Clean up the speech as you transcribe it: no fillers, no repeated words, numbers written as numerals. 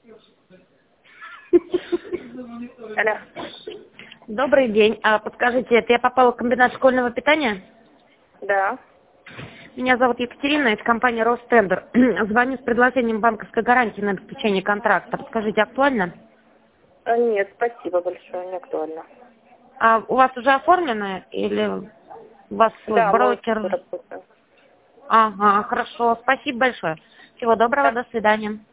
Алло. Добрый день. Подскажите, это я попала в комбинат школьного питания? Да. Меня зовут Екатерина, это компания «Ростендер». Звоню с предложением банковской гарантии на обеспечение контракта. Подскажите, актуально? Нет, спасибо большое, не актуально. А у вас уже оформлено или у вас свой Да, мы брокер? работаем. Ага, хорошо. Спасибо большое. Всего доброго, Да. до свидания.